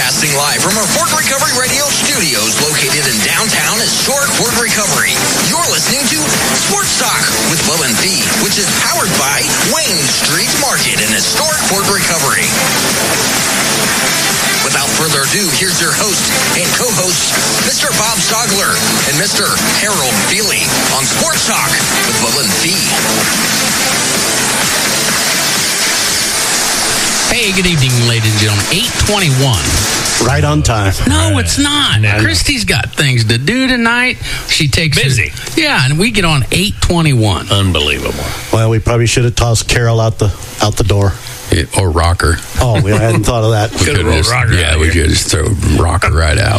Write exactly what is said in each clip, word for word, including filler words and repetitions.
Broadcasting live from our Fort Recovery Radio studios located in downtown historic Fort Recovery. You're listening to Sports Talk with Will and Fee, which is powered by Wayne Street Market in historic Fort Recovery. Without further ado, here's your host and co-host, Mister Bob Stogler and Mister Harold Feely on Sports Talk with Will and Fee. Hey, good evening, ladies and gentlemen. eight twenty-one. Right on time. No, it's not. No. Christy's got things to do tonight. She takes Busy. Her, yeah, and we get on eight twenty-one. Unbelievable. Well, we probably should have tossed Carol out the out the door. It, or rocker. Oh, we hadn't thought of that. We Could could roll just, rocker yeah, out we here. could just throw rocker right out.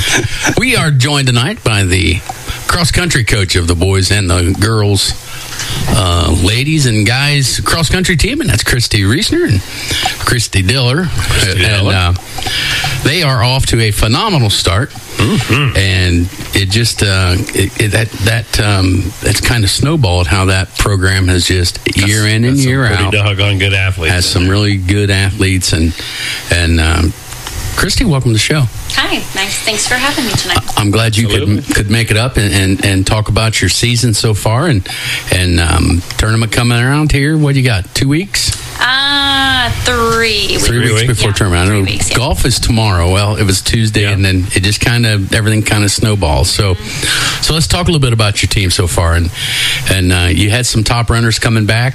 We are joined tonight by the cross-country coach of the boys and the girls, uh, ladies and guys cross-country team, and that's Christy Reisner and Christy Diller. Christy and Diller. Uh, they are off to a phenomenal start. Mm-hmm. And it just uh, it, it, that that um, it's kind of snowballed how that program has just year in and That's year some out pretty doggone good athletes. has some really good athletes and and um, Christy, welcome to the show. Hi, nice. Thanks for having me tonight. I'm glad you Absolutely. could could make it up and, and, and talk about your season so far and and um, tournament coming around here. What do you got? Two weeks? Uh, three. Three weeks. weeks before Yeah, tournament. I know three weeks, yeah. golf is tomorrow. Well, it was Tuesday, Yeah. and then it just kind of everything kind of snowballs. So, so let's talk a little bit about your team so far. And and uh, you had some top runners coming back.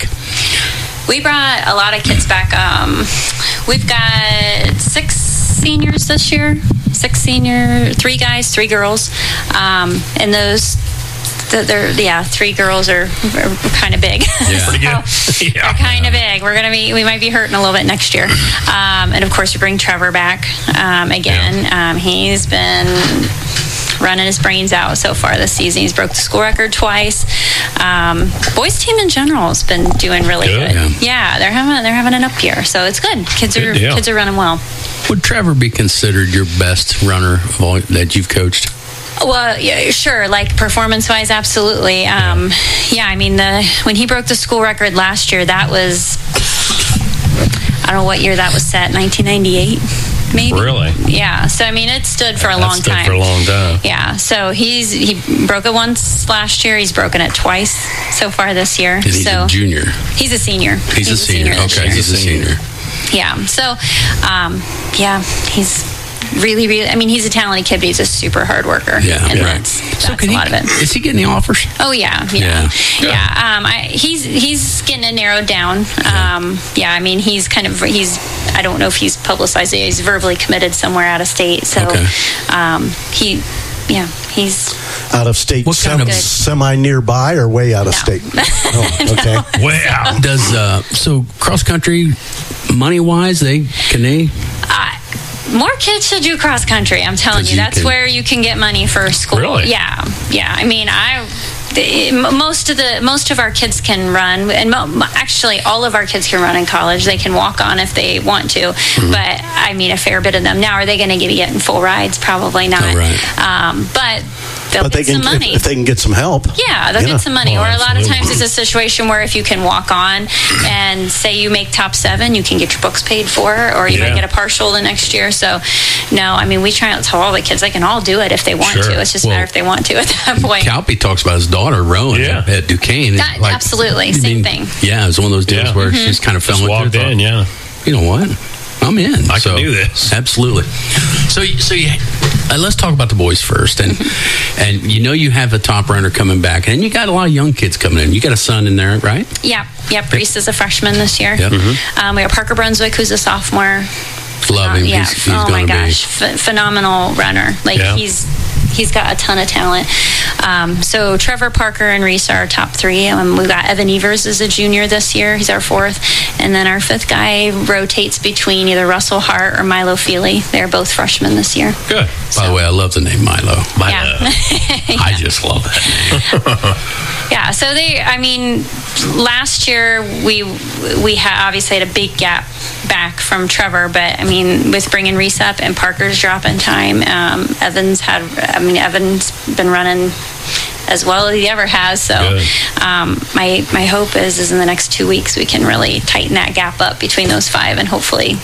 We brought a lot of kids back. Um, we've got six seniors this year. Six senior, three guys, three girls. Um, and those, th- they're yeah, three girls are, are kind of big. Yeah. Pretty good. So, Yeah. They're kind of big. We're gonna be. We might be hurting a little bit next year. Um, and of course, we bring Trevor back um, again. Um, he's been running his brains out so far this season. He's broke the school record twice. Um, boys team in general has been doing really Good. good. Yeah. Yeah, they're having they're having an up year, so it's good. Kids Good are deal. kids are running well. Would Trevor be considered your best runner of all that you've coached? Well, yeah, sure. Like performance-wise, absolutely. Um, yeah, I mean, the when he broke the school record last year, that was I don't know what year that was set. nineteen ninety-eight, maybe. Really? Yeah. So I mean, it stood for a That long stood time. for a long time. Yeah. So he's he broke it once last year. He's broken it twice so far this year. And he's so a junior. he's a senior. He's, a senior. this Okay, year. he's a senior. Yeah. So, um, yeah, he's really, really. I mean, he's a talented kid, but he's a super hard worker. Yeah, and right. that's, that's So can a he, lot of it. is he getting the offers? Oh yeah, Yeah. yeah, Good. yeah. Um, I, he's he's getting it narrowed down. Um, yeah, I mean, he's kind of he's. I don't know if he's publicized it. He's verbally committed somewhere out of state. So, Okay. um, he, yeah, he's Out of state, What kind sem- of- semi nearby or way out of No. state? Oh, okay. Way out. Does uh, so cross country money wise? They can they? uh, more kids should do cross country. I'm telling 'Cause you, you that's can- where you can get money for school. Really? Yeah, yeah. I mean, I. the- m- Most of the most of our kids can run, and mo- actually all of our kids can run in college. They can walk on if they want to, Mm-hmm. but I mean a fair bit of them. Now, are they going to be getting full rides? Probably not. Oh, right. Um, but they'll But get they can, some money. if, if they can get some help. Yeah, they'll Yeah. get some money. Oh, or a lot of absolutely. times it's a situation where if you can walk on and say you make top seven, you can get your books paid for, or you Yeah. might get a partial the next year. So, no, I mean, we try to tell all the kids they can all do it if they want Sure. to. It's just a Well, matter if they want to at that point. Calpy talks about his daughter rowing Yeah. at, at Duquesne. That- absolutely, I same mean, thing. Yeah, it was one of those deals Yeah. where Mm-hmm. she's kind of fell Just into walked it, thought, in, yeah. You know what? I'm in. I So, can do this. Absolutely. So, you- so you, uh, let's talk about the boys first, and and you know you have a top runner coming back, and you got a lot of young kids coming in. You got a son in there, right? Yeah, yeah. Brees is a freshman this year. Yep. Um, we have Parker Brunswick, who's a sophomore. Love him. Uh, yeah. He's, he's oh going my to gosh, Ph- phenomenal runner. Like Yeah. he's he's got a ton of talent. Um, so Trevor, Parker, and Reese are our top three. Um, we've got Evan Evers as a junior this year. He's our fourth, and then our fifth guy rotates between either Russell Hart or Milo Feely. They're both freshmen this year. Good. be. By the way, I love the name Milo. Milo. Yeah. I just love that name. Yeah, so they, I mean, last year we we had obviously had a big gap back from Trevor, but I mean, with bringing Reese up and Parker's dropping time, um, Evans had, I mean, Evans been running as well as he ever has. So um, my my hope is is in the next two weeks we can really tighten that gap up between those five and hopefully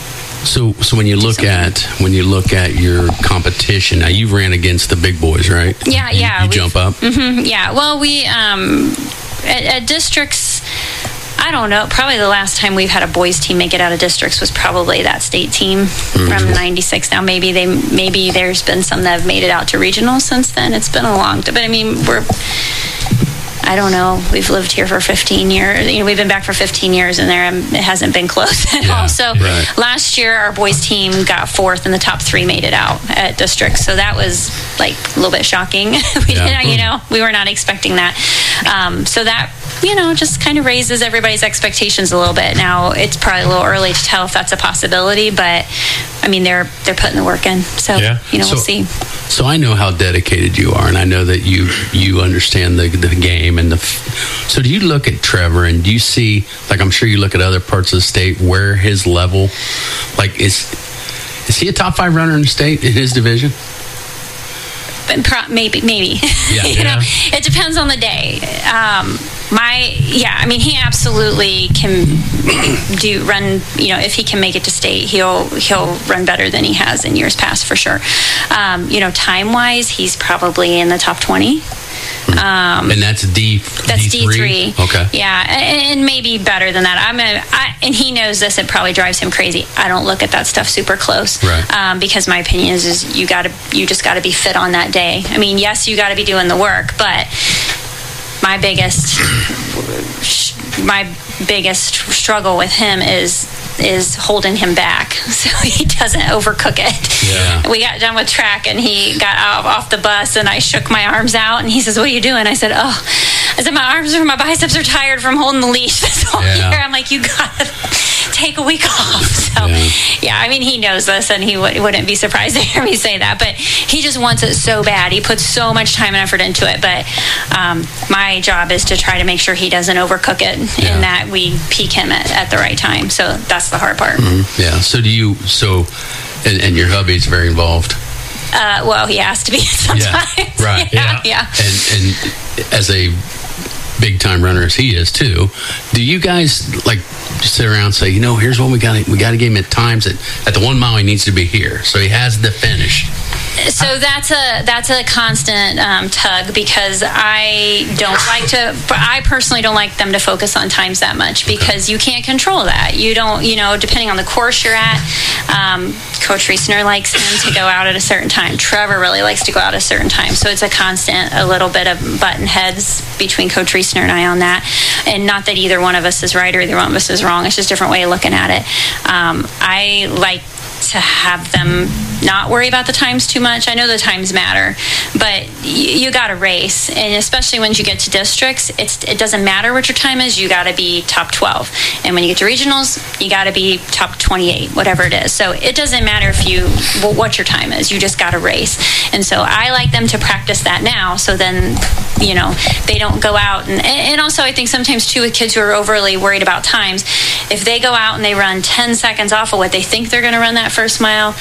So, so when you look something. at when you look at your competition, now you've ran against the big boys, right? Yeah, You- yeah. You we've- jump up. Mhm, yeah. Well, we um, at, at districts. I don't know. Probably the last time we've had a boys team make it out of districts was probably that state team Mm-hmm. from ninety-six. Now maybe they maybe there's been some that have made it out to regionals since then. It's been a long time, but I mean we're. I don't know. We've lived here for fifteen years. You know, we've been back for fifteen years, and there um, it hasn't been close at Yeah, all. So right. last year, our boys team got fourth, and the top three made it out at districts. So that was like a little bit shocking. we Yeah. didn't, you know, we were not expecting that. Um, so that you know just kind of raises everybody's expectations a little bit. Now it's probably a little early to tell if that's a possibility, but I mean they're they're putting the work in. So Yeah. you know So- we'll see. So I know how dedicated you are, and I know that you you understand the the game and the. f- So do you look at Trevor and do you see, like I'm sure you look at other parts of the state, where his level, like is is he a top five runner in the state in his division? But pro- maybe, maybe. Yeah. you know, Yeah. it depends on the day. Um, my, yeah, I mean, he absolutely can do run. You know, if he can make it to state, he'll he'll run better than he has in years past for sure. Um, you know, time wise, he's probably in the top twenty. Um, And that's D. that's D three. Okay. Yeah, and, and maybe better than that. I'm a, I, and he knows this. It probably drives him crazy. I don't look at that stuff super close, Right. Um, because my opinion is, is you got to, you just got to be fit on that day. I mean, yes, you got to be doing the work, but my biggest, my biggest struggle with him is is holding him back so he doesn't overcook it. Yeah. We got done with track and he got off, off the bus and I shook my arms out and he says, "What are you doing?" I said, "Oh," I said, "my arms or my biceps are tired from holding the leash this whole Yeah. year." I'm like, "You gotta take a week off." So Yeah. yeah, I mean, he knows this and he w- wouldn't be surprised to hear me say that, but he just wants it so bad. He puts so much time and effort into it, but um, my job is to try to make sure he doesn't overcook it Yeah. and that we peak him at, at the right time. So that's the hard part. Yeah. So do you? So, and, and your hubby's very involved. Uh, well, he has to be sometimes. Yeah, right. yeah. Yeah. yeah. And and as a big time runner as he is too, do you guys like just sit around and say, you know, here's what we got. We got to give him at times at at the one mile he needs to be here, so he has the finish. So that's a that's a constant um, tug because I don't like to. I personally don't like them to focus on times that much because you can't control that. You don't, you know, depending on the course you're at. Um, Coach Reisner likes him to go out at a certain time. Trevor really likes to go out at a certain time. So it's a constant, a little bit of button heads between Coach Reisner and I on that. And not that either one of us is right or either one of us is wrong. It's just a different way of looking at it. Um, I like to have them not worry about the times too much. I know the times matter, but you, you got to race, and especially when you get to districts, it's it doesn't matter what your time is. You got to be top twelve, and when you get to regionals, you got to be top twenty-eight, whatever it is. So it doesn't matter if you well, what your time is. You just got to race, and so I like them to practice that now. So then, you know, they don't go out and and also I think sometimes too with kids who are overly worried about times, if they go out and they run ten seconds off of what they think they're going to run that first mile,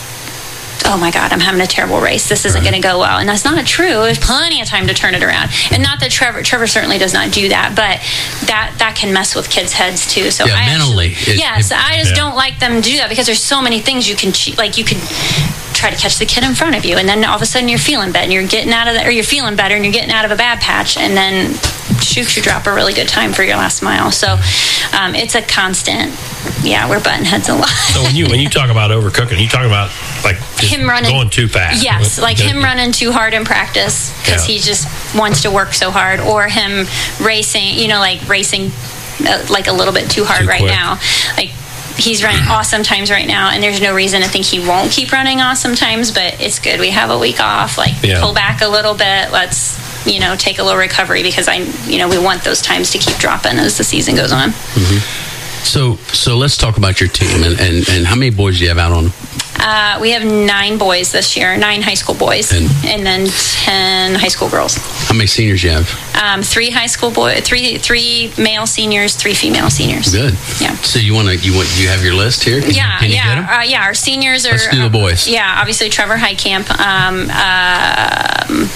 oh my God, I'm having a terrible race. This isn't Right. going to go well. And that's not true. There's plenty of time to turn it around. And not that Trevor, Trevor certainly does not do that, but that, that can mess with kids' heads too. So Yeah, I mentally, Actually, it- yes, it- I just yeah. don't like them to do that because there's so many things you can cheat. Like you could try to catch the kid in front of you, and then all of a sudden you're feeling bad, and you're getting out of the, or you're feeling better, and you're getting out of a bad patch, and then shoot, you drop a really good time for your last mile. So um, it's a constant. Yeah, we're button heads a lot. So when you when you talk about overcooking, you talk about like just him running going too fast. Yes, like Yeah. him running too hard in practice because Yeah. he just wants to work so hard, or him racing. You know, like racing uh, like a little bit too hard Too right quick. now. Like he's running awesome times right now, and there's no reason to think he won't keep running awesome times. But it's good. We have a week off. Like Yeah. pull back a little bit. Let's you know take a little recovery because I you know we want those times to keep dropping as the season goes on. So so let's talk about your team and, and, and how many boys do you have out on? Uh, we have nine boys this year, nine high school boys, And- and, then ten high school girls. How many seniors you have? Um, three high school boy, three three male seniors, three female seniors. Good. Yeah. So you want to you want you have your list here? Can Yeah, you, can you get 'em? yeah, uh, yeah. Our seniors are. Let's do the boys. Uh, yeah, obviously Trevor Heitkamp, um, um,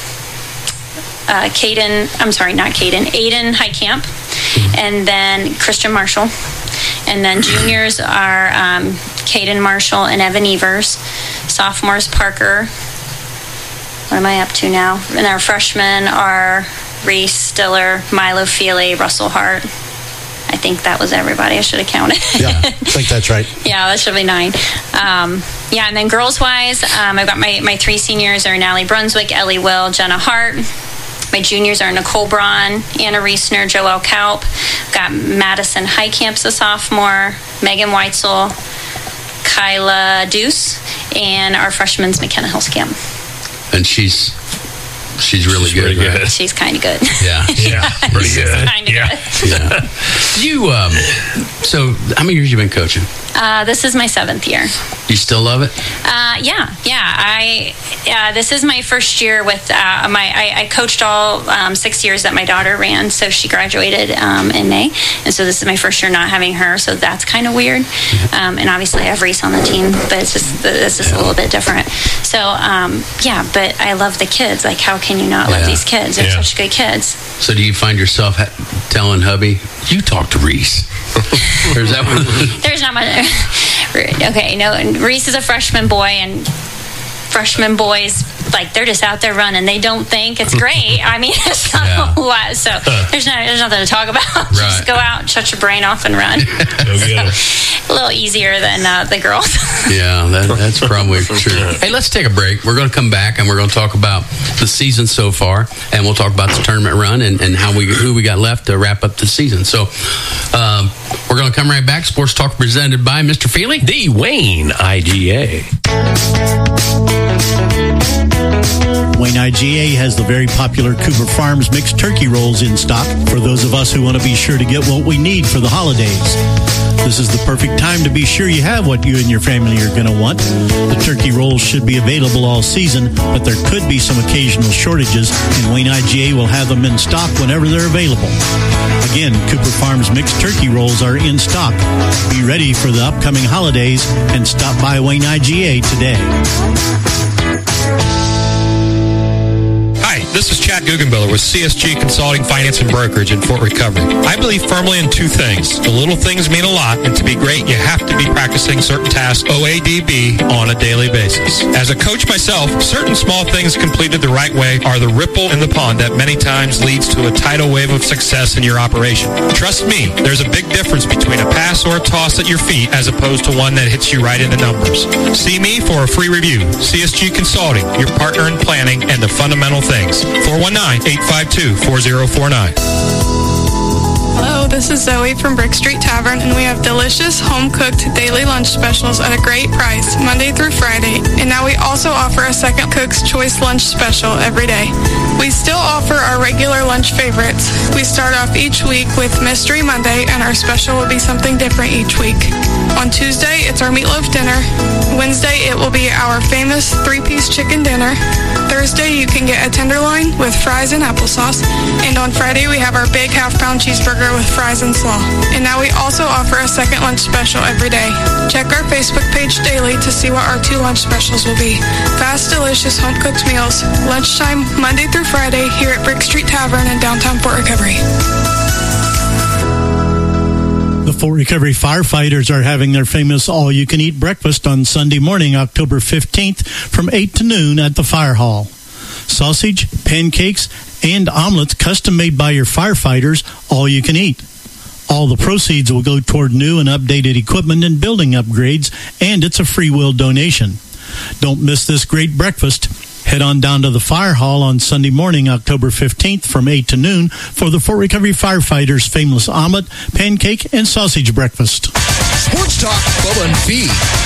uh, Caden. I'm sorry, not Caden. Aiden Heitkamp, Mm-hmm. and then Christian Marshall, And then juniors are um, Caden Marshall and Evan Evers. Sophomores, Parker. What am I up to now? And our freshmen are Reese Stiller, Milo Feely, Russell Hart. I think that was everybody. I should have counted. Yeah, I think that's right. Yeah, that should be nine. Um, yeah, and then girls-wise, um, I've got my, my three seniors are Natalie Brunswick, Ellie Will, Jenna Hart. My juniors are Nicole Braun, Anna Reesner, Joelle Kaup. Got Madison Heitkamp's a sophomore, Megan Weitzel, Kyla Deuce, and our freshman's McKenna Hillskamp. And she's she's really She's good. pretty Right? good. She's kind of good. Yeah. Yeah, pretty good. Kind of Yeah. good. Yeah. You um. So how many years you been coaching? Uh, this is my seventh year. You still love it? Uh, yeah, yeah. I uh, this is my first year with uh, my. I, I coached all um, six years that my daughter ran, so she graduated um, in May, and so this is my first year not having her. So that's kind of weird. Um, and obviously I have Reese on the team, but it's just it's just a little bit different. So um, yeah, but I love the kids. Like, how can you not love Yeah. these kids? They're Yeah. such good kids. So do you find yourself ha- telling hubby, "You talk to Reese"? Or is that what? There's not much. Okay, no. Reese is a freshman boy, and freshman boys, like, they're just out there running. They don't think. It's great. I mean, it's not Yeah. a lot. So there's not there's nothing to talk about. Right. Just go out, shut your brain off, and run. Go get it. A little easier than uh, the girls. Yeah, that, that's probably true. Hey, let's take a break. We're going to come back and we're going to talk about the season so far, and we'll talk about the tournament run and, and how we who we got left to wrap up the season. So um, we're going to come right back. Sports Talk presented by Mister Feely. The Wayne I G A. Wayne I G A has the very popular Cooper Farms mixed turkey rolls in stock for those of us who want to be sure to get what we need for the holidays. This is the perfect time to be sure you have what you and your family are going to want. The turkey rolls should be available all season, but there could be some occasional shortages, and Wayne I G A will have them in stock whenever they're available. Again, Cooper Farms mixed turkey rolls are in stock. Be ready for the upcoming holidays and stop by Wayne I G A today. Hi, this is Chad Guggenbiller with C S G Consulting, Finance, and Brokerage in Fort Recovery. I believe firmly in two things. The little things mean a lot, and to be great, you have to be practicing certain tasks, O A D B, on a daily basis. As a coach myself, certain small things completed the right way are the ripple in the pond that many times leads to a tidal wave of success in your operation. Trust me, there's a big difference between a pass or a toss at your feet as opposed to one that hits you right in the numbers. See me for a free review. C S G Consulting, your partner in planning and the fundamental things. four one nine, eight five two, four zero four nine. Hello, this is Zoe from Brick Street Tavern, and we have delicious home-cooked daily lunch specials at a great price, Monday through Friday. And now we also offer a Second Cook's Choice lunch special every day. We still offer our regular lunch favorites. We start off each week with Mystery Monday, and our special will be something different each week. On Tuesday, it's our meatloaf dinner. Wednesday, it will be our famous three-piece chicken dinner. Thursday, you can get a tenderloin with fries and applesauce. And on Friday, we have our big half-pound cheeseburger with fries and slaw. And now we also offer a second lunch special every day. Check our Facebook page daily to see what our two lunch specials will be. Fast, delicious, home-cooked meals. Lunchtime, Monday through Friday, here at Brick Street Tavern in downtown Fort Recovery. The Fort Recovery firefighters are having their famous all-you-can-eat breakfast on Sunday morning, October fifteenth, from eight to noon at the fire hall. Sausage, pancakes, and omelets custom-made by your firefighters, all you can eat. All the proceeds will go toward new and updated equipment and building upgrades, and it's a free will donation. Don't miss this great breakfast. Head on down to the fire hall on Sunday morning, October fifteenth from eight to noon for the Fort Recovery firefighters' famous omelet, pancake, and sausage breakfast. Sports Talk, Bubba and Fee.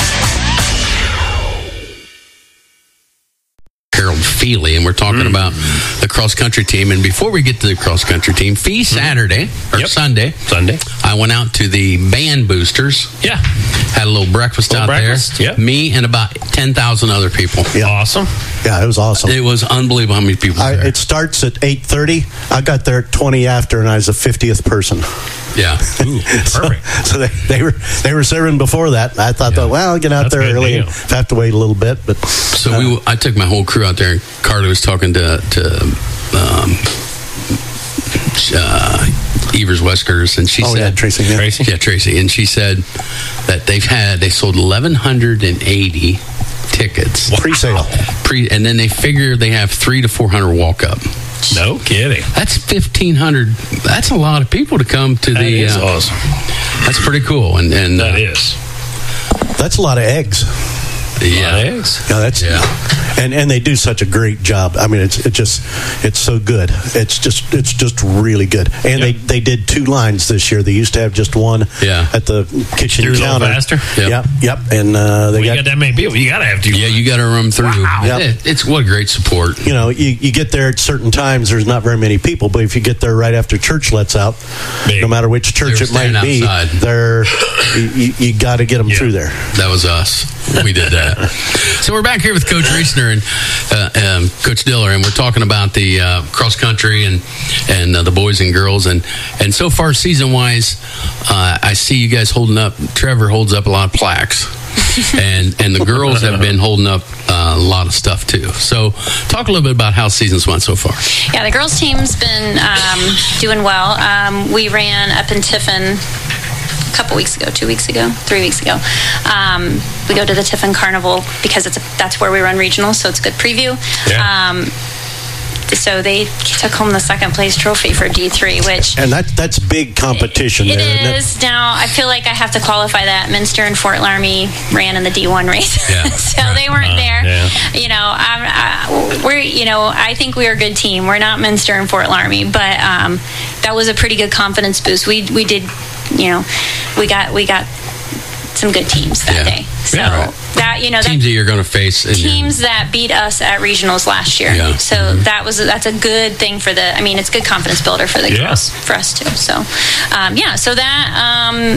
Harold Feely, and we're talking mm. about the cross-country team. And before we get to the cross-country team, Fee, Saturday, or yep. Sunday, Sunday, I went out to the band boosters. Yeah. Had a little breakfast little out breakfast, there. Yep. Me and about ten thousand other people. Yeah. Awesome. Yeah, it was awesome. It was unbelievable how many people were I, there. it starts at eight thirty. I got there at twenty after, and I was the fiftieth person. Yeah. Ooh, perfect. so, so they, they were they were serving before that. I thought, Yeah. well, I'll get out That's there a good early deal. and have to wait a little bit. But So uh, we, I took my whole crew out there, and Carter was talking to, to um, uh, Evers Weskers, and she Oh, said yeah, Tracy. Yeah. Tracy? Yeah, Tracy, and she said that they've had they sold eleven eighty tickets Pre-sale. pre, and then they figure they have three to four hundred walk up. No kidding. That's fifteen hundred. That's a lot of people to come to That the. is uh, awesome. That's pretty cool, and and That uh, is. That's a lot of eggs. yeah, Eggs. Yeah, that's Yeah. and and they do such a great job. I mean, it's it just it's so good. It's just it's just really good. And they they did two lines this year. They used to have just one. Yeah. At the kitchen Through a little counter. faster? Yep. Yep. Yep. And uh, they Well, you got, got that many people. You got to have two. yeah. You got to run through. Wow. Yep. It- it's what great support. you know, you, you get there at certain times. There's not very many people, but if you get there right after church lets out, Big. no matter which church They're it might standing be, outside. they're you, you, you got to get them Yeah. through there. That was us. We did that. So we're back here with Coach Reisner and uh, um, Coach Diller, and we're talking about the uh, cross country and and uh, the boys and girls, and and so far season wise, uh, I see you guys holding up. Trevor holds up a lot of plaques. and and the girls have been holding up uh, a lot of stuff too. So talk a little bit about how seasons went so far. Yeah, the girls' team's been um, doing well. Um, we ran up in Tiffin a couple weeks ago, two weeks ago, three weeks ago. Um, we go to the Tiffin Carnival because it's a, that's where we run regional, so it's a good preview. Yeah. Um, so they took home the second place trophy for D three, which And that that's big competition it there. isn't is. Now, I feel like I have to qualify that. Minster and Fort Laramie ran in the D one race. Yeah. so they weren't Uh, there. yeah. You know, I'm, I, we're, you know, I think we're a good team. We're not Minster and Fort Laramie, but um, that was a pretty good confidence boost. We, we did, you know, we got, we got some good teams that Yeah. day. So Yeah, right. that, you know, that, Teams that you're going to face. In your- teams that beat us at regionals last year. Yeah. So Mhm. that was that's a good thing for the. I mean, it's good confidence builder for the Yeah. girls, for us too. So um, yeah, so that um,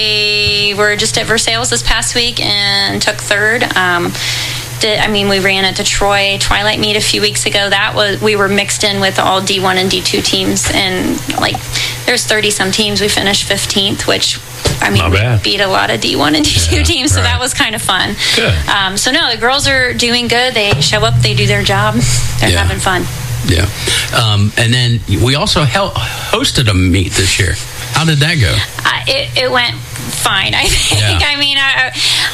they were just at Versailles this past week and took third. Um, did, I mean, we ran at Detroit Twilight Meet a few weeks ago. That was we were mixed in with all D one and D two teams, and like there's thirty some teams. We finished fifteenth, which. I mean, Not we bad. beat a lot of D one and D two Yeah, teams, so right. that was kind of fun. Good. Um, so no, the girls are doing good. They show up, they do their job, they're Yeah. having fun. Yeah. Um, and then we also hel- hosted a meet this year. How did that go? Uh, it, it went fine, I think. Yeah. I mean, I,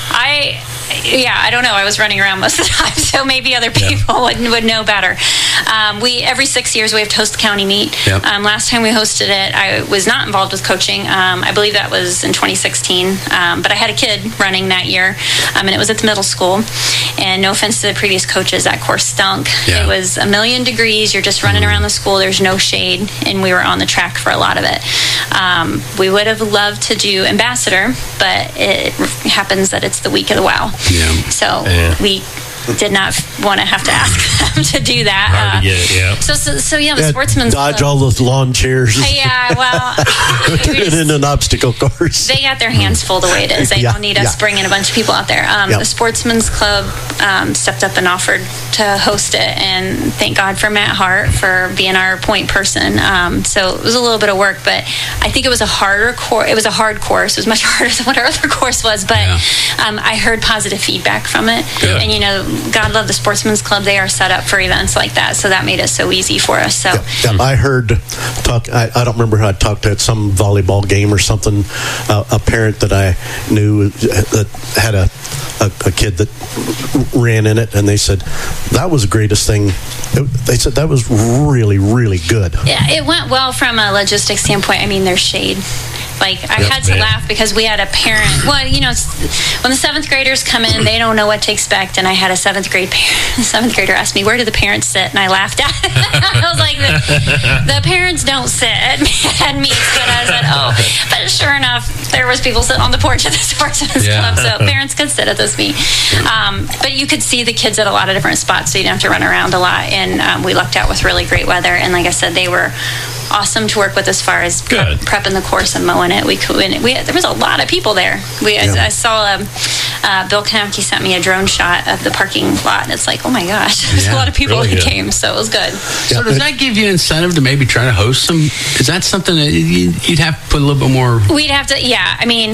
I, yeah, I don't know. I was running around most of the time, so maybe other people would, would know better. Um, we every six years we have to host a county meet. Yep. Um, last time we hosted it, I was not involved with coaching. Um, I believe that was in twenty sixteen, um, but I had a kid running that year, um, and it was at the middle school. And no offense to the previous coaches, that course stunk. Yeah. It was a million degrees. You're just running around the school. There's no shade, and we were on the track for a lot of it. Um, we would have loved to do ambassador, but it happens that it's the week of the WOW. Yeah. So Yeah. we did not want to have to ask them to do that. Hard to Uh, get it, yeah. So, so, so yeah, the Yeah, sportsman's dodge club- all those lawn chairs. Yeah, well, Turn we it just- into an obstacle course. they got their hands full the way it is. They Yeah, don't need us yeah. bringing a bunch of people out there. Um, Yep. The Sportsman's Club um, stepped up and offered to host it, and thank God for Matt Hart for being our point person. Um, so it was a little bit of work, but I think it was a harder course. It was a hard course. It was much harder than what our other course was, but Yeah. um, I heard positive feedback from it. Good. And you know, God love the Sportsman's Club. They are set up for events like that, so that made it so easy for us. So. Yeah, yeah, I heard talk. I, I don't remember who I talked to at some volleyball game or something. Uh, a parent that I knew that had a, a a kid that ran in it, and they said that was the greatest thing. It, they said that was really, really good. Yeah, it went well from a logistics standpoint. I mean, there's shade. Like, I Yep. had to Yeah. laugh because we had a parent. Well, you know, it's, when the seventh graders come in, they don't know what to expect. And I had a seventh grade parent, seventh grader ask me, "Where do the parents sit?" And I laughed at it. I was like, the, the parents don't sit at meets. But I said, oh. But sure enough, there was people sitting on the porch at the Sportsman's Yeah. Club. So parents could sit at this meet. Um, but you could see the kids at a lot of different spots, so you didn't have to run around a lot. And um, we lucked out with really great weather. And like I said, they were awesome to work with as far as prep, Good. prepping the course and mowing it. We could, we there was a lot of people there. We Yeah. I, I saw um, uh, Bill Kanapke sent me a drone shot of the parking lot, and it's like, oh my gosh, there's Yeah, a lot of people really that good. came, so it was good. So does that give you incentive to maybe try to host some? Is that something that you- you'd have to put a little bit more? We'd have to, yeah. I mean,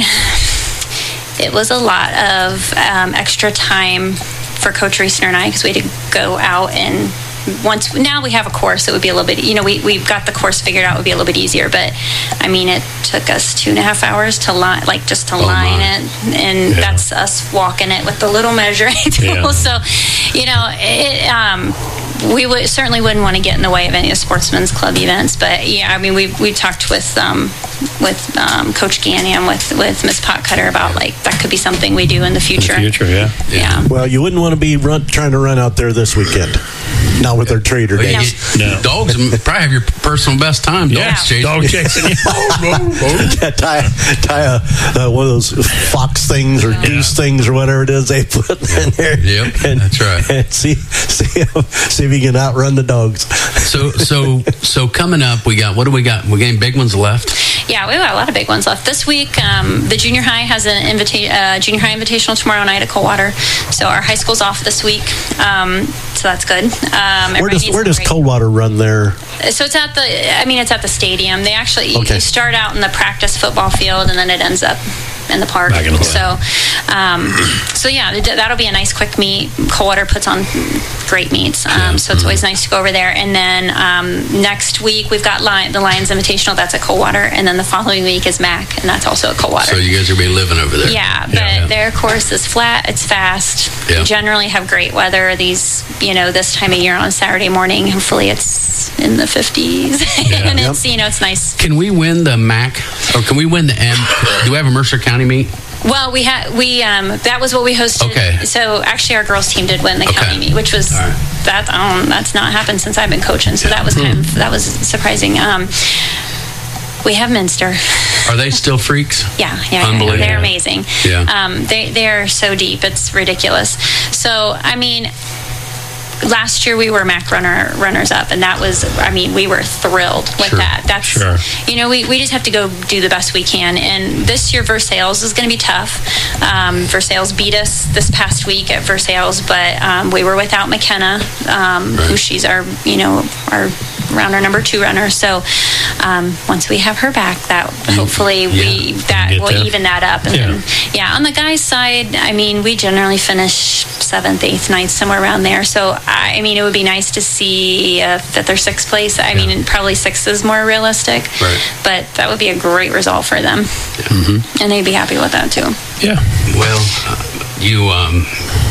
it was a lot of um, extra time for Coach Reisner and I because we had to go out and once now we have a course, it would be a little bit, you know, we, we've got the course figured out, it would be a little bit easier. But I mean, it took us two and a half hours to line, like just to Oh, line my. it. And Yeah. that's us walking it with the little measuring tool. Yeah. So, you know, it, um, we would certainly wouldn't want to get in the way of any of the sportsmen's club events. But yeah, I mean, we we talked with um, with um, Coach Gannon, with with Miss Potcutter about like that could be something we do in the In the future. future, yeah. Yeah. Well, you wouldn't want to be run, trying to run out there this weekend. Not with their trader Well, you days. get- No. Dogs probably have your personal best time. Dogs Yeah. chasing. Dog chasing. Yeah, tie tie a, uh, one of those fox things or goose things or whatever it is they put in there. Yep, that's right. And see see if, see if you can outrun the dogs. So, so, so coming up, we got what do we got? We got any big ones left? Yeah, we've got a lot of big ones left. This week, um, the junior high has an invita- uh, junior high invitational tomorrow night at Coldwater. So our high school's off this week. Um, so that's good. Um, Where everybody does needs where to does break- Coldwater run there? So it's at the, I mean, it's at the stadium. They actually, you- Okay. you start out in the practice football field and then it ends up in the park. Back in the so, um, so yeah, th- that'll be a nice quick meet. Coldwater puts on great meets. Um, so it's always nice to go over there. And then um, next week we've got Lion, the Lions Invitational. That's at Coldwater. And then the following week is Mac, and that's also at Coldwater. So you guys are gonna be living over there. Yeah, but Yeah. their course is flat. It's fast. Yeah. They generally have great weather. These, you know, this time of year on a Saturday morning. Hopefully, it's in the fifties, and Yep. it's you know it's nice. Can we win the M A C or can we win the M? Do we have a Mercer County meet? Well, we had we um that was what we hosted. Okay. So actually, our girls team did win the Okay. county meet, which was All right. that um that's not happened since I've been coaching. So that was kind of that was surprising. Um, we have Minster. Are they still freaks? Yeah, yeah, yeah, Unbelievable. they're amazing. Yeah. Um, they they're so deep, it's ridiculous. So I mean, last year we were M A C runner runners up, and that was, I mean, we were thrilled with Sure, that. That's sure. you know, we, we just have to go do the best we can. And this year Versailles is going to be tough. Um, Versailles beat us this past week at Versailles, but um, we were without McKenna, um, who Right. she's our you know our runner number two runner. So um, once we have her back, that hopefully we that Get will there. even that up. And Yeah. then, yeah, on the guys' side, I mean, we generally finish seventh, eighth, ninth, somewhere around there. So I mean, it would be nice to see uh, fifth or sixth place. I mean, probably sixth is more realistic, Right. but that would be a great result for them, and they'd be happy with that too. Yeah. Well, uh, you um,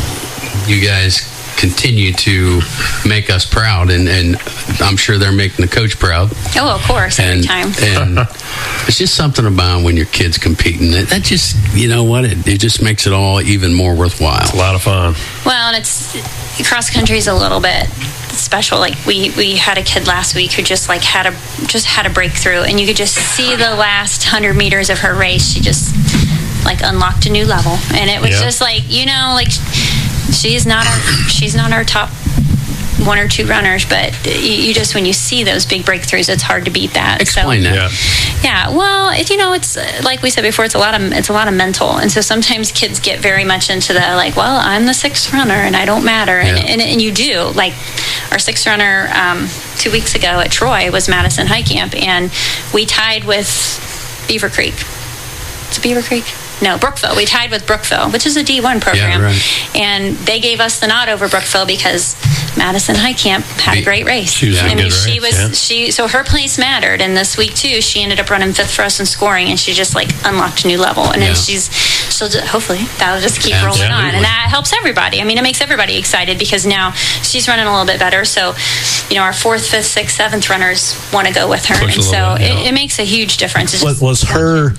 you guys continue to make us proud, and, and I'm sure they're making the coach proud. Oh, of course, every And, time. and it's just something about when your kids competing that, that just, you know what, it, it just makes it all even more worthwhile. A lot of fun. Well, and it's cross country is a little bit special. Like we we had a kid last week who just like had a just had a breakthrough, and you could just see the last hundred meters of her race. She just like unlocked a new level, and it was Yeah. just like, you know, like she's not our she's not our top one or two runners, but you, you just when you see those big breakthroughs, it's hard to beat that. Explain so, that. Yeah. yeah, well, it, you know, it's uh, like we said before. It's a lot of it's a lot of mental, and so sometimes kids get very much into the like, well, I'm the sixth runner and I don't matter, and Yeah. and, and you do. Like our sixth runner um, two weeks ago at Troy was Madison High Camp, and we tied with Beaver Creek. It's Beaver Creek. No, Brookville. We tied with Brookville, which is a D one program. Yeah, right. And they gave us the nod over Brookville because Madison High Camp had a Be- great race. She was in I a mean, good she race, was yeah. she so her place mattered, and this week too, she ended up running fifth for us in scoring, and she just like unlocked a new level. And Yeah. then she's she'll just, hopefully that'll just keep rolling on, Absolutely. and that helps everybody. I mean, it makes everybody excited because now she's running a little bit better. So, you know, our fourth, fifth, sixth, seventh runners want to go with her, Push a and so little bit, yeah. it, it makes a huge difference. It's Was, just- was her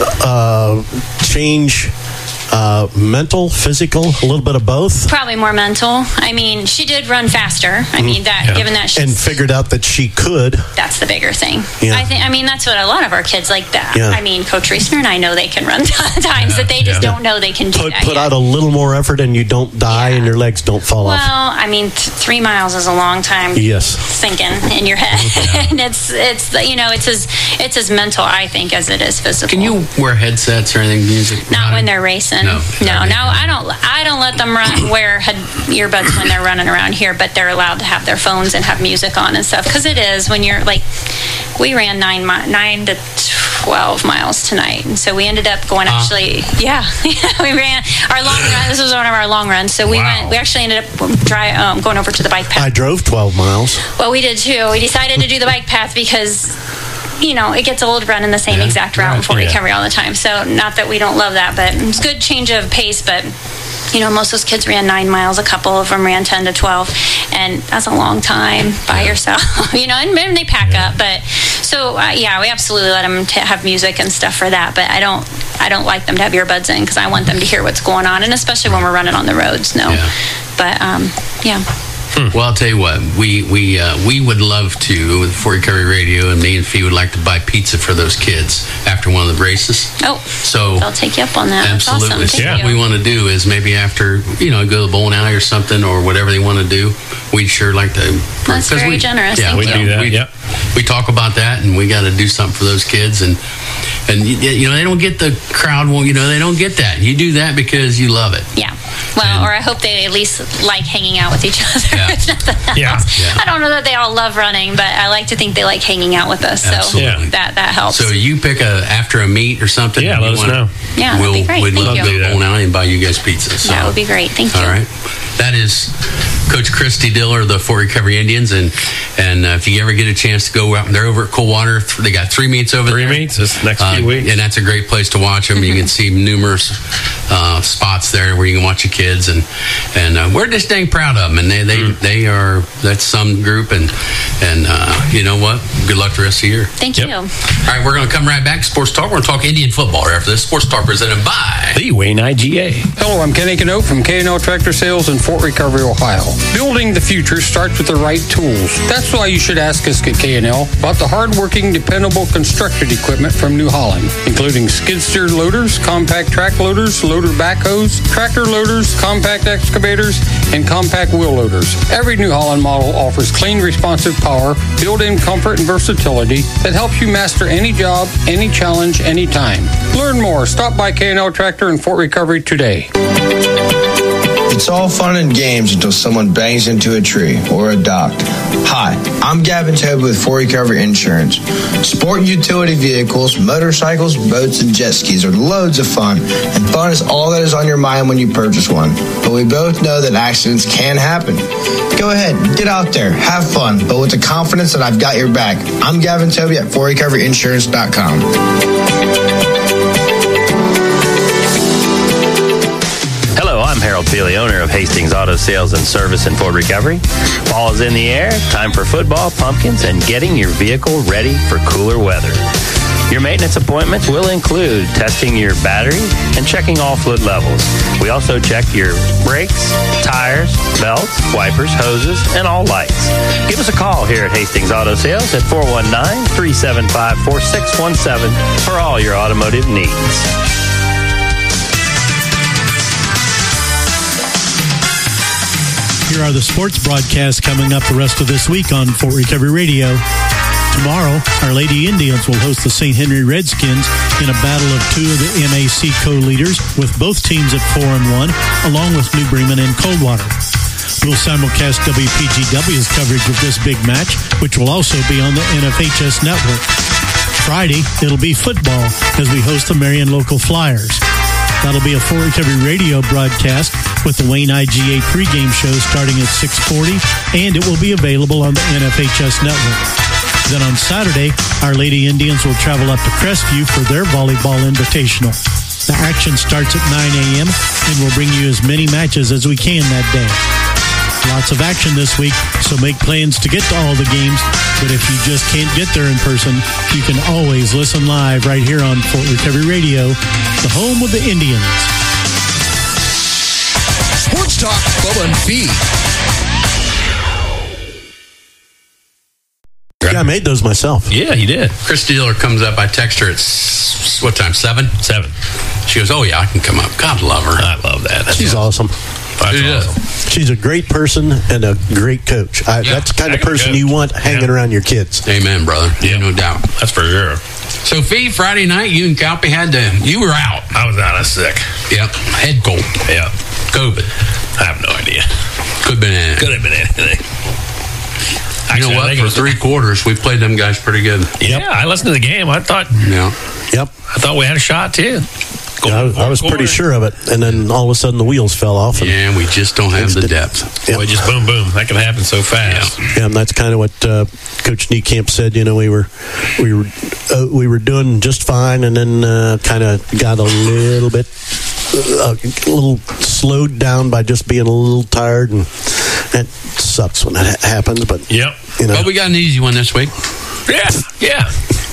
uh, change uh, mental, physical, a little bit of both? Probably more mental. I mean, she did run faster. I mean, that Yeah. given that she's And figured out that she could. that's the bigger thing. Yeah. I think. I mean, that's what a lot of our kids like. That. Yeah. I mean, Coach Reisner and I know they can run times that they just yeah. don't know they can do Put, that put yet. out a little more effort and you don't die Yeah. and your legs don't fall well, off. I mean, th- three miles is a long time. Yes. Thinking in your head, and it's it's you know it's as it's as mental I think as it is physical. Can you wear headsets or anything, music? Not when they're racing. No. no, no. I don't. I don't let them run wear head earbuds when they're running around here, but they're allowed to have their phones and have music on and stuff. Because it is when you're like, we ran nine mi- nine to twelve miles tonight. And so we ended up going Uh. actually, yeah, we ran our long run. This was one of our long runs. So we Wow. went, we actually ended up dry, um, going over to the bike path. I drove twelve miles. Well, we did too. We decided to do the bike path because, you know, it gets old running the same Yeah, exact route right, for yeah. recovery all the time. So not that we don't love that, but it's a good change of pace. But, you know, most of those kids ran nine miles. A couple of them ran ten to twelve. And that's a long time by yourself, you know, and then they pack up. But so, uh, yeah, we absolutely let them t- have music and stuff for that. But I don't, I don't like them to have earbuds in because I want them to hear what's going on. And especially when we're running on the roads, no. Yeah. But, um, yeah. Well, I'll tell you what, we we uh, we would love to, for Recovery Radio, and me and Fee would like to buy pizza for those kids after one of the races. Oh, So I'll take you up on that. That's absolutely. awesome. So Thank what you. we want to do is maybe after, you know, go to the bowling alley or something, or whatever they want to do, we'd sure like to. That's 'cause very we, generous. Yeah, Thank we you. do that, We, yep. we talk about that, and we got to do something for those kids, and and y- you know they don't get the crowd. Well, you know they don't get that. You do that because you love it. Yeah. Well, And- or I hope they at least like hanging out with each other. Yeah. If nothing else. Yeah. Yeah. I don't know that they all love running, but I like to think they like hanging out with us. So Absolutely. that that helps. So you pick a after a meet or something. Yeah, and let you us wanna- know. Yeah, that'd we'll, be great. We'd Thank love you. to go to the bowling alley and buy you guys pizza. So. That would be great. Thank you. All right. That is Coach Christy Diller of the Fort Recovery Indians, and and uh, if you ever get a chance to go out, they're over at Coldwater. They got three meets over Three there. meets this next Uh, few weeks. and that's a great place to watch them. You can see numerous uh, spots there where you can watch your kids, and and uh, we're just dang proud of them. And they they, Mm. they are that's some group, and and uh, you know what? Good luck the rest of the year. Thank Yep. you. All right, we're going to come right back. Sports Talk. We're going to talk Indian football right after this. Sports Talk presented by The Wayne I G A. Hello, I'm Kenny Cano from K and L Tractor Sales in Fort Recovery, Ohio. Building the future starts with the right tools. That's why you should ask us at K and L about the hard-working, dependable construction equipment from New Holland, including skid steer loaders, compact track loaders, loader backhoes, tractor loaders, compact excavators, and compact wheel loaders. Every New Holland model offers clean, responsive power, built-in comfort and versatility that helps you master any job, any challenge, anytime. Learn more. Stop by K and L Tractor in Fort Recovery today. It's all fun and games until someone bangs into a tree or a dock. Hi, I'm Gavin Toby with Fort Recovery Insurance. Sport and utility vehicles, motorcycles, boats, and jet skis are loads of fun, and fun is all that is on your mind when you purchase one. But we both know that accidents can happen. Go ahead, get out there, have fun, but with the confidence that I've got your back. I'm Gavin Toby at Fort Recovery Insurance dot com. Hello, I'm Harold Feely, owner of Hastings Auto Sales and Service in Fort Recovery. Fall is in the air, time for football, pumpkins, and getting your vehicle ready for cooler weather. Your maintenance appointments will include testing your battery and checking all fluid levels. We also check your brakes, tires, belts, wipers, hoses, and all lights. Give us a call here at Hastings Auto Sales at four one nine, three seven five, four six one seven for all your automotive needs. Here are the sports broadcasts coming up the rest of this week on Fort Recovery Radio. Tomorrow, our Lady Indians will host the Saint Henry Redskins in a battle of two of the M A C co-leaders, with both teams at four and one, along with New Bremen and Coldwater. We'll simulcast W P G W's coverage of this big match, which will also be on the N F H S network. Friday, it'll be football as we host the Marion Local Flyers. That'll be a Fort Recovery Radio broadcast with the Wayne I G A pregame show starting at six forty, and it will be available on the N F H S network. Then on Saturday, our Lady Indians will travel up to Crestview for their volleyball invitational. The action starts at nine a.m., and we'll bring you as many matches as we can that day. Lots of action this week, so make plans to get to all the games. But if you just can't get there in person, you can always listen live right here on Fort Recovery Radio, the home of the Indians. Sports Talk, Bubba and Fee. Yeah, I made those myself. Yeah, he did. Christy Diller comes up. I text her at s- what time? Seven. Seven. She goes, "Oh yeah, I can come up." God love her. I love that. That's She's awesome. That's She is. awesome. She's a great person and a great coach. I, Yeah, that's the kind of heck of a person coach. you want hanging Yeah. around your kids. Amen, brother. Yeah, no doubt. That's for sure. So, Fee, Friday night, you and Calpy had to. You were out. I was out of sick. Yep. Head cold. Yeah. COVID. I have no idea. Could have been anything. Could have been anything. You know what? For three quarters, we played them guys pretty good. Yeah, I listened to the game. I thought, Yeah. Yep. I thought we had a shot too. Yeah, I, was- I was pretty sure of it, and then all of a sudden the wheels fell off. And Yeah, we just don't have the depth. Yeah. Boy, just boom, boom. That can happen so fast. Yeah, and that's kind of what uh, Coach Niekamp said. You know, we were we were uh, we were doing just fine, and then uh, kind of got a little bit uh, a little slowed down by just being a little tired, and that sucks when that ha- happens. But Yep. you know, But we got an easy one this week. Yeah, yeah.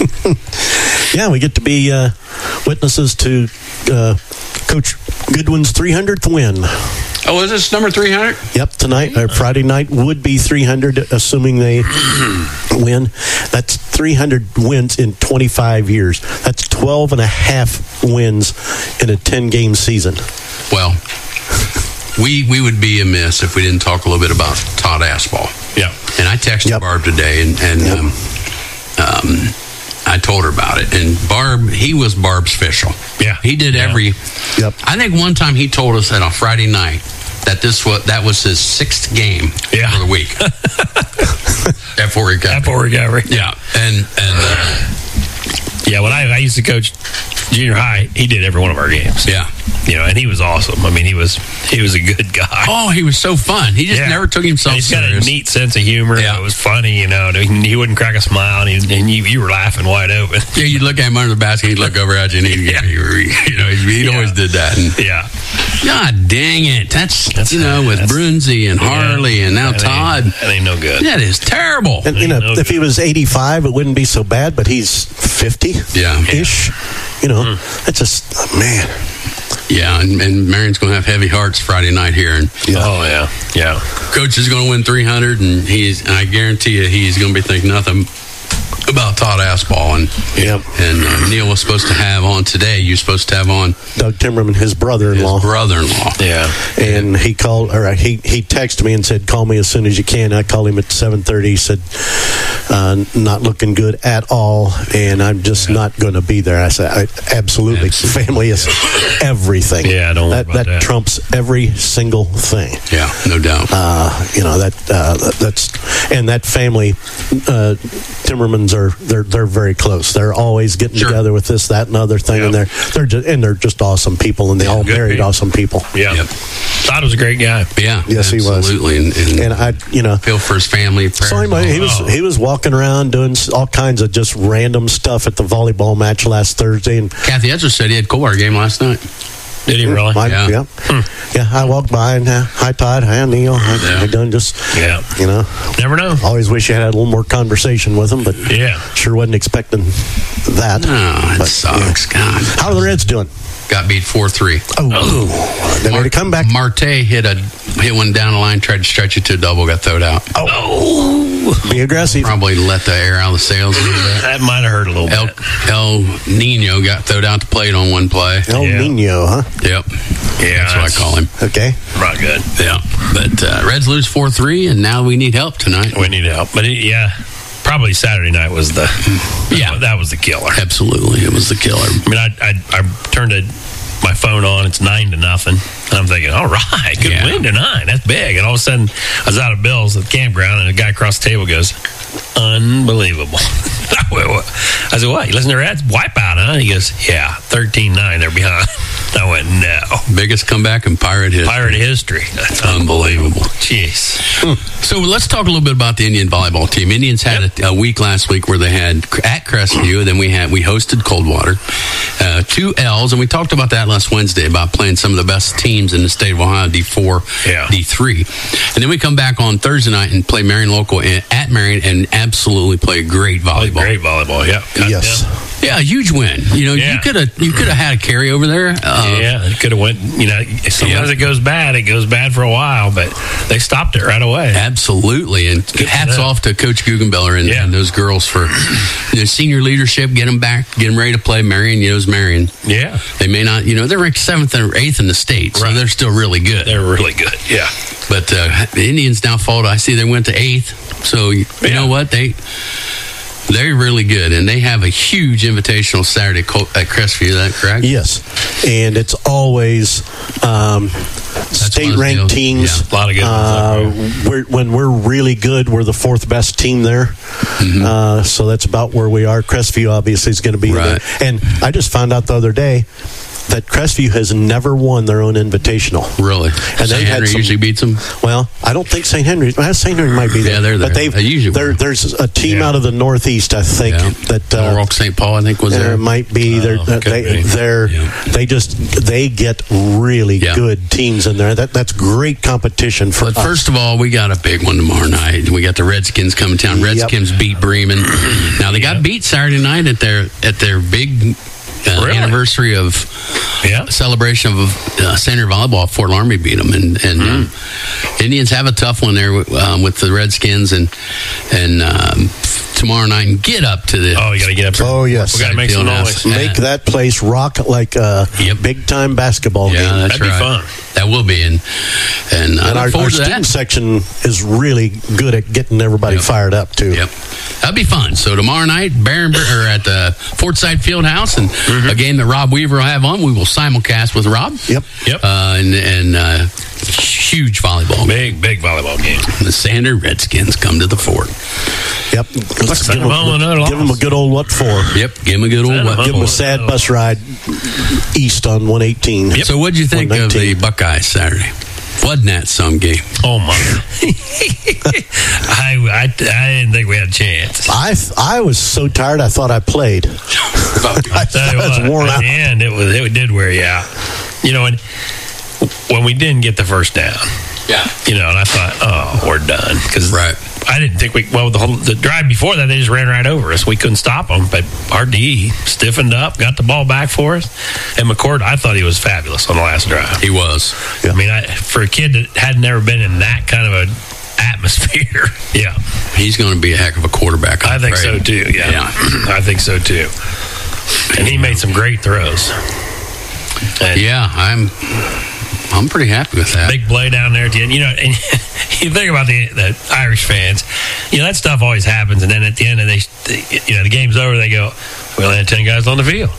yeah, we get to be uh, witnesses to uh, Coach Goodwin's three hundredth win. Oh, is this number three hundred? Yep, tonight or Friday night would be three hundred, assuming they win. That's three hundred wins in twenty-five years. That's twelve and a half wins in a ten-game season. Well, we we would be amiss if we didn't talk a little bit about Todd Aspall. Yeah. And I texted Yep. Barb today, and, and Yep. um, um, I told her about it. And Barb, he was Barb's official. Yeah. He did Yeah. every. Yep. I think one time he told us that on Friday night that this was that was his sixth game Yeah. for the week. At Fort Recovery. At Fort Recovery. Yeah, and and uh, Yeah, when I, I used to coach junior high, he did every one of our games. yeah. You know, and he was awesome. I mean, he was he was a good guy. Oh, he was so fun. He just Yeah. never took himself And he's got serious. a neat sense of humor. Yeah. It was funny, you know. He, he wouldn't crack a smile, and, he, and you, you were laughing wide open. Yeah, you'd look at him under the basket, he'd look over at you, and he'd, Yeah. you know, he'd Yeah. always did that. And, Yeah. God dang it. That's, That's- you know, with that's- Brunzi and Harley and now That Todd. Ain't, that ain't no good. That is terrible. And you know, No if he good. was eighty-five, it wouldn't be so bad. But he's fifty, Yeah. ish. You know, that's just oh, man. Yeah, and, and Marion's going to have heavy hearts Friday night here. And Oh, yeah. Yeah. Coach is going to win three hundred, and he's, and I guarantee you, he's going to be thinking nothing about Todd Aspall. And, Yep. and uh, Neil was supposed to have on today, you're supposed to have on Doug Timmerman, his his brother-in-law. brother-in-law. Yeah. And he called, or he he texted me and said, "Call me as soon as you can." I called him at seven thirty. He said, uh, "Not looking good at all, and I'm just not going to be there." I said, I, "Absolutely, Absolutely. family is everything. Yeah, don't worry that about that that. trumps every single thing." Yeah, no doubt. Uh, you know that uh, that- that's and that family, uh, Timmermans are they're they're very close. They're always getting Sure. together with this, that, and other thing, and Yeah. they're they're just and they're just awesome people, and they all good married people. awesome people. Yeah. Yep. Todd was a great guy. Yeah, Yes, he was. absolutely. And, and, And I, you know, feel for his family. so prayers anyway, he all- was Oh. he was walking around doing s- all kinds of just random stuff at the volleyball match last Thursday, and Kathy Edger said he had Coldwater game last night. Did he really? I, Yeah. yeah, yeah. I walked by and uh, hi Todd, hi Neil, I, Yeah. I done just Yeah. you know. Never know. Always wish you had a little more conversation with him, but Yeah. sure wasn't expecting that. Oh, it But, sucks. God. How are the Reds doing? Got beat four three. Oh, they made a comeback. Marte hit a hit one down the line, tried to stretch it to a double, got thrown out. Oh, be aggressive. Probably let the air out of the sails a little bit. That might have hurt a little El, bit. El Nino got thrown out the plate on one play. El Yeah. Nino, huh? Yep. Yeah, That's what I call him. Okay. Not good. Yeah. But uh, Reds lose four three, and now we need help tonight. We need help. But it, yeah, probably Saturday night was the Yeah. that was the killer. Absolutely. It was the killer. I mean, I I, I turned it, my phone on. It's nine to nothing. And I'm thinking, all right, good Yeah. win to nine. That's big. And all of a sudden, I was out of Bill's at the campground, and a guy across the table goes, "Unbelievable." I said, "What? You listen to Reds wipeout, huh?" He goes, "Yeah, thirteen nine. They're behind." I went, "No." Biggest comeback in Pirate history. Pirate history. That's Unbelievable. Jeez. So let's talk a little bit about the Indian volleyball team. Indians had a, a week last week where they had at Crestview, and then we had we hosted Coldwater, uh, two L's, and we talked about that last Wednesday about playing some of the best teams in the state of Ohio, D four, Yeah. D three, and then we come back on Thursday night and play Marion local at Marion and absolutely play great volleyball. Great volleyball, yeah. Got Yes. them. Yeah, a huge win. You know, Yeah. you could have you could have had a carry over there. Uh, Yeah, it could have went. You know, sometimes Yeah. it goes bad. It goes bad for a while, but they stopped it right away. Absolutely, and for hats them. off to Coach Guggenbeller and, Yeah. and those girls for you know, senior leadership. Get them back, get them ready to play. Marion, you know, is Marion. Yeah, They may not, you know, they're ranked seventh or eighth in the state, so Right. they're still really good. they're really good. Yeah, But uh, the Indians now fall to, I see they went to eighth, so you, you Yeah. know what they They're really good, and they have a huge invitational Saturday at Crestview. Is that correct? Yes, and it's always um, state-ranked teams. Yeah, a lot of good ones. Uh, we're, when we're really good, we're the fourth best team there. Mm-hmm. Uh, so that's about where we are. Crestview obviously is going to be right. there. And I just found out the other day that Crestview has never won their own invitational. Really? And Saint Henry some, usually beats them? Well, I don't think Saint Henry. Well, Saint Henry might be there. Yeah, they're there. But they've, they usually they're, there's a team yeah. out of the Northeast, I think. Yeah. that uh, Rock Saint Paul, I think, was there. There might be. Oh, they're, they, be. they're, yeah. they just they get really yeah. good teams in there. That That's great competition for But us. first of all, we got a big one tomorrow night. We got the Redskins coming to town. Redskins yep. beat Bremen. Now, they got yep. beat Saturday night at their at their big uh, really? anniversary of yeah. celebration of uh, Senior Volleyball. Fort Laramie beat them, and, and mm. uh, Indians have a tough one there um, with the Redskins, and and um, tomorrow night and get up to the. Oh, you got to get up. To oh yes, we got to make some noise. Make yeah. that place rock like a yep. big time basketball yeah, game. That's That'd right. be fun. That will be, and and, and our, our student section is really good at getting everybody yep. fired up too. Yep, that'd be fun. So tomorrow night, Barron or at the Fortside Fieldhouse, and mm-hmm. a game that Rob Weaver will have on. We will simulcast with Rob. Yep, yep, uh, and and uh, huge volleyball, big big volleyball game. The Sander Redskins come to the fort. Yep, let's give them, give them a good old what for. Yep, give them a good old what. Give them a sad bus ride east on one eighteen. Yep. So what'd you think of the Buckeyes Saturday? Wasn't that some game? Oh my! I, I I didn't think we had a chance. I I was so tired. I thought I played. I, I was what, worn at out. the end, it was it did wear you out. You know, when when we didn't get the first down. Yeah. You know, and I thought, oh, we're done because right. I didn't think we. Well, the whole the drive before that, they just ran right over us. We couldn't stop them, but our D stiffened up, got the ball back for us. And McCord, I thought he was fabulous on the last drive. He was. Yeah. I mean, I, for a kid that had never been in that kind of a atmosphere, yeah, he's going to be a heck of a quarterback. I'm I think afraid. so too. Yeah. yeah, I think so too. And he made some great throws. And yeah, I'm. I'm pretty happy with that. Big play down there at the end. You know, and you think about the, the Irish fans, you know, that stuff always happens. And then at the end, of they, they, you know, the game's over, they go, we only had ten guys on the field.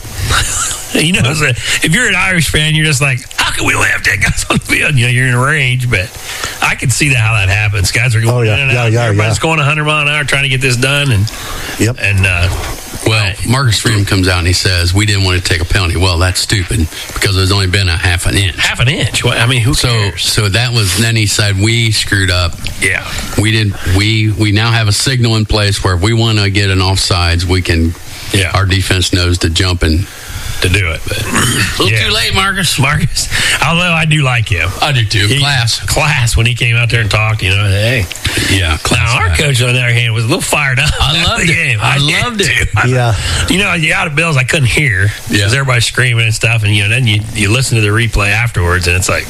You know, so if you're an Irish fan, you're just like, how can we only have ten guys on the field? You know, you're in a rage, but I can see that how that happens. Guys are going oh, yeah, in and yeah, out. Yeah, Everybody's yeah. going one hundred mile an hour trying to get this done. And, yep. And, uh, well, Marcus Freeman comes out and he says, we didn't want to take a penalty. Well, that's stupid because there's only been a half an inch. Half an inch? I mean, who cares? So, so that was, then he said, we screwed up. Yeah. We did, we, we now have a signal in place where if we want to get an offsides, we can, yeah. our defense knows to jump and, to do it, but a little yeah. too late, Marcus. Marcus, although I do like him, I do too. He, class, class. When he came out there and talked, you know, hey, yeah. Class now our guy. Coach on the other hand was a little fired up. I loved the it. Game. I, I loved it. I, yeah, you know, you out of Bills, I couldn't hear because yeah. everybody's screaming and stuff, and you know, then you you listen to the replay afterwards, and it's like.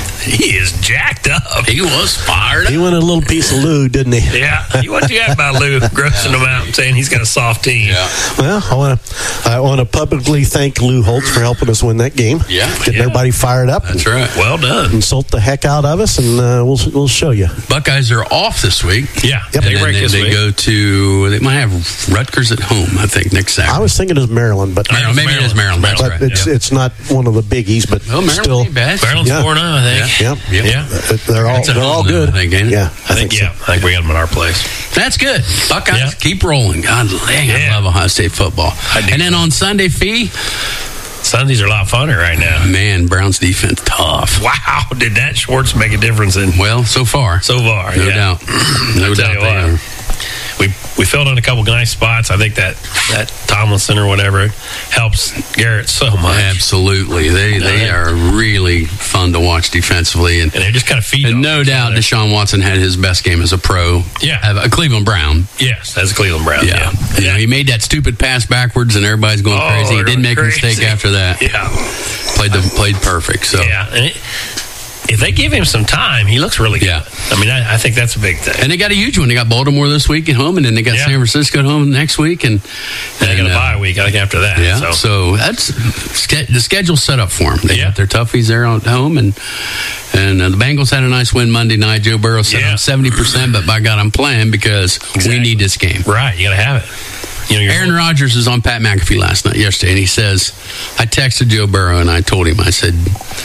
He is jacked up. He was fired up. He wanted a little piece of Lou, didn't he? Yeah. He what you got about Lou grossing him out and saying he's got a soft team. Yeah. Well, I want to I want to publicly thank Lou Holtz for helping us win that game. Yeah. Getting yeah. everybody fired up. That's right. Well done. Insult the heck out of us, and uh, we'll we'll show you. Buckeyes are off this week. Yeah. Yep. They break they, this they week. go to. They might have Rutgers at home. I think next Saturday. I was thinking it was Maryland, but Maryland, maybe Maryland. it is Maryland. That's but right. it's yeah. it's not one of the biggies, but well, Maryland still. ain't bad. Maryland's yeah. four and oh, I think. Yep. Yeah. Yeah. Uh, They're all they're all good. I think, ain't it? Yeah, I, I think, think yeah. So. I think we got them at our place. That's good. Buckeyes yeah. keep rolling. God dang, yeah. I love Ohio State football. And then on Sunday, Fee. Sundays are a lot funner right now. Man, Brown's defense tough. Wow, did that Schwartz make a difference in? Well, so far, so far, no yeah. doubt, no doubt. They are. We we filled in a couple nice spots. I think that, that Tomlinson or whatever helps Garrett so much. Absolutely, they they are really fun to watch defensively, and, and they just kind of feed. And no doubt, other. Deshaun Watson had his best game as a pro. Yeah, a Cleveland Brown. Yes, as a Cleveland Brown. Yeah, yeah. You know, he made that stupid pass backwards, and everybody's going oh, crazy. He didn't make crazy. a mistake after that. Yeah, played the played perfect. So yeah. And it, if they give him some time, he looks really good. Yeah. I mean, I, I think that's a big thing. And they got a huge one. They got Baltimore this week at home, and then they got yeah. San Francisco at home next week. And, and they got a uh, bye week, I think, after that. Yeah, so, so that's the schedule's set up for them. They yeah. got their toughies there at home, and and uh, the Bengals had a nice win Monday night. Joe Burrow said, yeah. I'm seventy percent, but by God, I'm playing because exactly. we need this game. Right, you got to have it. You know, you're Aaron Rodgers was on Pat McAfee last night, yesterday, and he says, I texted Joe Burrow and I told him, I said,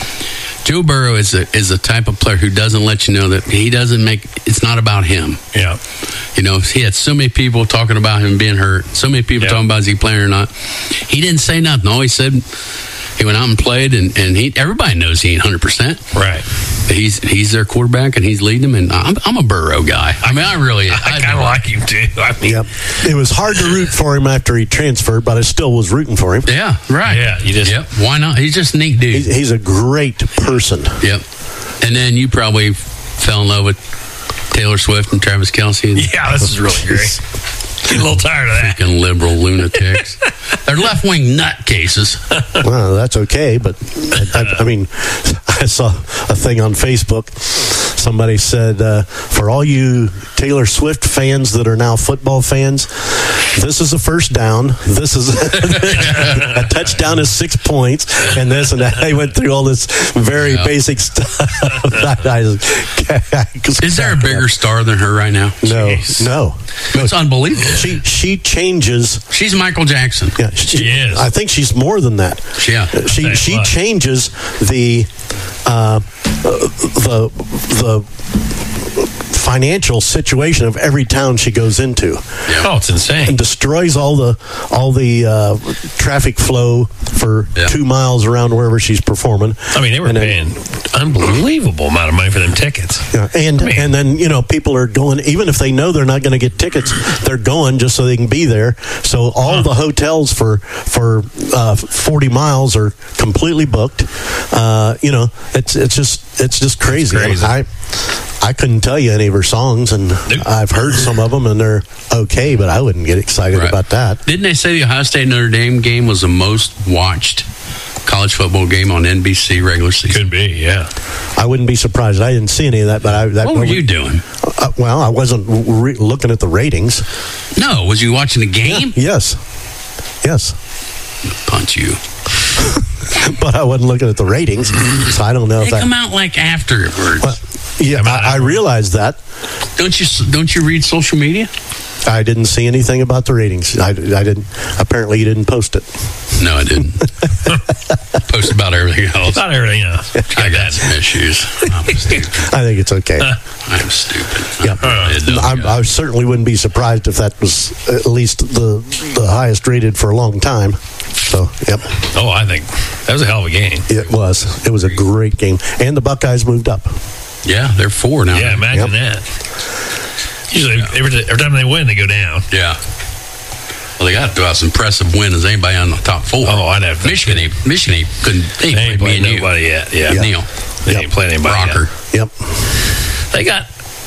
Joe Burrow is a is a type of player who doesn't let you know that he doesn't make, it's not about him. Yeah. You know, he had so many people talking about him being hurt, so many people Yeah. talking about is he playing or not. He didn't say nothing. All he said, he went out and played, and, and he everybody knows he ain't one hundred percent. Right. He's he's their quarterback, and he's leading them, and I'm, I'm a Burrow guy. I mean, I really, I, I, kind of like him too. I mean, Yep. It was hard to root for him after he transferred, but I still was rooting for him. Yeah, right. Yeah, you just- Yep. Why not? He's just a neat dude. He's, he's a great person. Yep. And then you probably fell in love with Taylor Swift and Travis Kelce. And yeah, this is really great. Get a little tired of that. freaking liberal lunatics. They're left wing nutcases. Well, that's okay, but I, I, I mean, I saw a thing on Facebook. Somebody said, uh, for all you Taylor Swift fans that are now football fans, this is a first down. This is a touchdown is six points, and this and that. They went through all this very Yeah. basic stuff. I just- Is there a bigger star than her right now? No, Jeez. no. It's unbelievable. She she changes. She's Michael Jackson. Yeah, she, She is. I think she's more than that. Yeah. She Tell you she what. changes the uh, the the financial situation of every town she goes into, Oh, it's insane. and destroys all the all the uh, traffic flow for Yeah. two miles around wherever she's performing. I mean, they were And then- paying unbelievable amount of money for them tickets. Yeah, and I mean- and then you know people are going, even if they know they're not going to get tickets, they're going just so they can be there. So all the hotels for for uh, forty miles are completely booked. Uh, you know, it's it's just it's just crazy. crazy. I I couldn't tell you any of her songs, and Nope. I've heard some of them, and they're okay, but I wouldn't get excited Right. about that. Didn't they say the Ohio State Notre Dame game was the most watched college football game on N B C regular season? Could be, yeah. I wouldn't be surprised. I didn't see any of that, but I that What were you doing? Uh, well, I wasn't re- looking at the ratings. No, was you watching the game? Yes, yes. Punch you. But I wasn't looking at the ratings, so I don't know They if that. come out like afterwards. Well, yeah, Come out I, I afterwards. realized that. Don't you don't you read social media? I didn't see anything about the ratings. I, I didn't. Apparently, you didn't post it. No, I didn't. Post about everything else. About everything else. I got some issues. I'm stupid. I think it's okay. I'm stupid. Yeah. I, really don't I, get I it. certainly wouldn't be surprised if that was at least the the highest rated for a long time. So, yep, Oh, I think that was a hell of a game. it was. It was a great game, and the Buckeyes moved up. Yeah, they're four now. Yeah, imagine Yep. that. Usually, every, every time they win, they go down. Yeah. Well, they got about as impressive win as anybody on the top four. Oh, I'd have Michigan. Ain't, Michigan ain't, couldn't. They They ain't ain't played played me and you. nobody yet. Yeah. Neil. They Yep. ain't playing anybody Rocker. yet. Yep. They got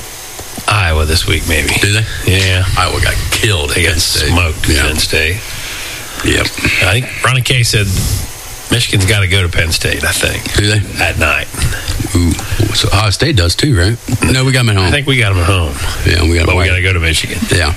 Iowa this week, maybe. Do they? Yeah. Iowa got killed. They got against State. smoked at Yeah. Penn State. Yep. I think Ronnie K said Michigan's got to go to Penn State, I think, Do they? at night. Ooh. So Ohio State does too, right? No, we got them at home. I think we got them at home, yeah, we got but them. we got to go to Michigan. Yeah.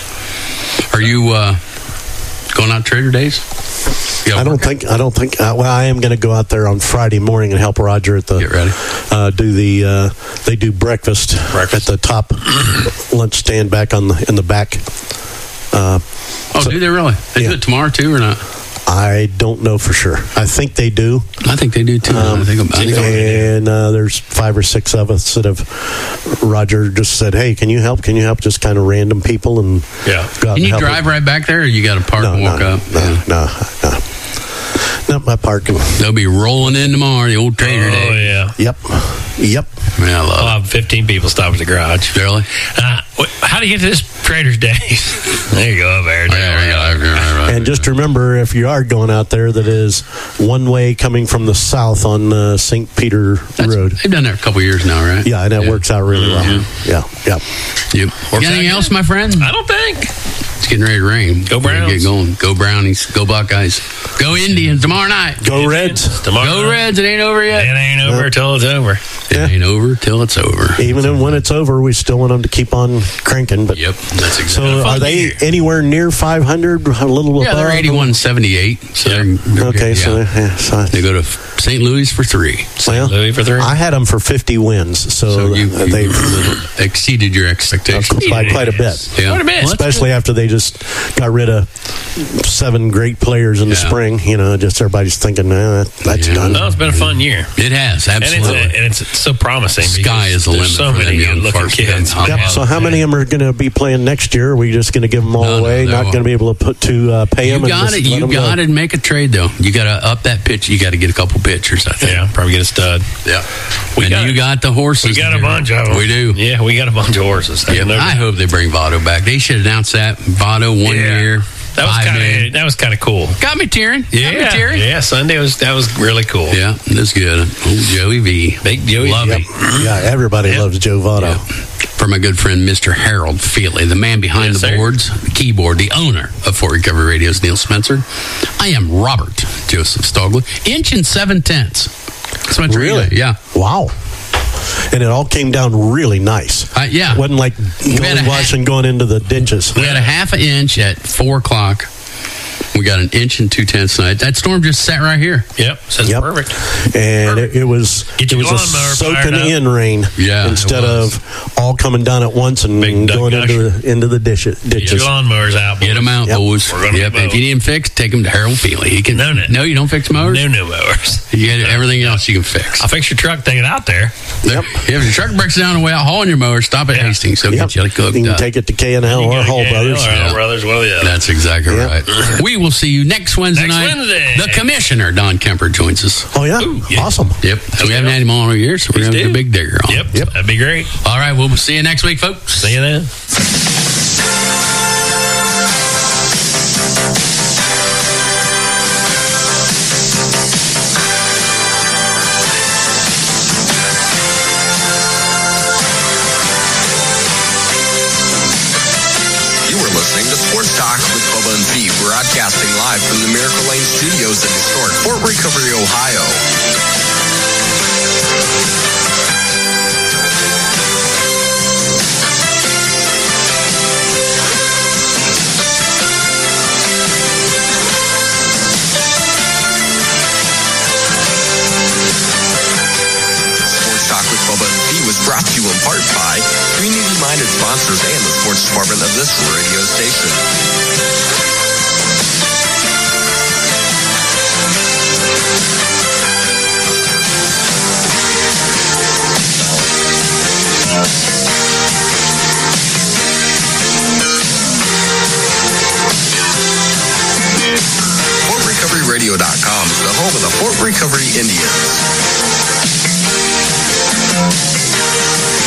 Are you uh, going out Trader Days? You got I don't work? think. I don't think. Uh, well, I am going to go out there on Friday morning and help Roger at the. Get ready. Uh, do the. Uh, they do breakfast, Breakfast. at the top lunch stand back on the in the back. Uh, Oh, do they really? They Yeah. do it tomorrow too, or not? I don't know for sure. I think they do. I think they do too. I think about it. And uh, there's five or six of us that have. Roger just said, "Hey, can you help? Can you help?" Just kind of random people and Yeah. go out Can and you help drive them. right back there, or you got to park No, and no, walk no, up? no, Yeah. no, no. Not my parking. They'll be rolling in tomorrow. The old Trader Oh, Day. yeah. Yep, yep. Yeah, I I'll love have fifteen people stop at the garage. it. Really? Uh, wh- how do you get to this Trader's Days? There you go, there. Yeah, there you go. Right, right. And just remember, if you are going out there, that is one way coming from the south on uh, Saint Peter That's- Road. They've done that for a couple years now, right? Yeah, and that Yeah. works out really well. Yeah, yeah. You, you got anything out else, good. my friend? I don't think. It's getting ready to rain. Go We're gonna Browns. Get going. Go Brownies. Go Buckeyes. Go Indians tomorrow night. Go Reds. Tomorrow Go night. Reds. It ain't over It yet. ain't over till it's over. It ain't over till it's over. Even when it's over, we still want them to keep on cranking. But Yep, that's exactly. so, are they year. anywhere near five hundred? A little Yeah, above? they're eighty-one seventy-eight. So they're, they're Okay, good, so, yeah. yeah, so They go to Saint Louis for three. well, Louis for three. I had them for fifty wins, so, So you, uh, you they exceeded your expectations. by quite a bit. Yeah. Quite a bit. Especially after they just just got rid of seven great players in the Yeah. spring. You know, just everybody's thinking, nah, that, that's Yeah. done. No, it's been a fun year. It has, absolutely. And it's, and it's so promising. Sky because is the there's limit so for them many young good-looking folks. kids. Yep. Yep. So how many of them are going to be playing next year? Are we just going to give them all No, no, away? they Not won't. going to be able to put to uh, pay them? You got it. You got to make a trade, though. You got to up that pitch. You got to get a couple pitchers, I think. Yeah, probably get a stud. Yeah. We and got- you got the horses. We got a there. bunch of them. We do. Yeah, we got a bunch of horses. Yep. No I doubt. hope they bring Votto back. They should announce that. Votto one Yeah. year. That was five kind million. of that was kind of cool. Got me tearing. Got me Yeah, tearing. yeah. Sunday was that was really cool. Yeah, that's good. Oh, Joey V. Big Joey. Love Yep. it. Yeah, everybody Yep. loves Joe Votto. Yeah. For my good friend, Mister Harold Feely, the man behind Yes, the sir. boards, the keyboard, the owner of Fort Recovery Radio's Neil Spencer. I am Robert Joseph Stogler. Inch and seven tenths. Spencer, Really? Yeah. Wow. And it all came down really nice. Uh, yeah. Wasn't like had a going wash and going into the ditches. We had a half an inch at four o'clock. We got an inch and two tenths tonight. That storm just sat right here. Yep, says Yep. perfect. And it, it was Get it your was a lawnmower soaking fired up. in rain Yeah, it instead was. of all coming down at once and Big duck going gush. into the, into the ditch, Get ditches. your lawnmowers out. Get them out, Yep. boys. We're gonna Yep. mow. If you need them fixed, take them to Harold Feely. He can. No, no. no, you don't fix mowers. No, no mowers. You get everything else you can fix. I'll fix your truck. Take it out there. Yep. If your truck breaks down on the way out hauling your mower, stop at Yeah. Hastings. He'll Yep. get you cooked You can up. take it to K and L You or gotta Hall get Brothers. Or Hall Yeah. Brothers, one or the other. That's exactly Yep. right. We will see you next Wednesday Next night. Wednesday. The commissioner, Don Kemper, joins us. Oh, yeah? Ooh, yeah. Awesome. Yep. We haven't had him on all year, so we're Please going to do. get a big digger on. Yep. Yep. That'd be great. All right. We'll see you next week, folks. See you then. You are listening to Sports Talk with Bubba and Pete, broadcasting live from the Miracle Lane Studios in historic Fort Recovery, Ohio. Sports Talk with Bubba and Pete was brought to you in part by community-minded sponsors and the sports department of this radio station. Fort Recovery Radio dot com is the home of the Fort Recovery Indians.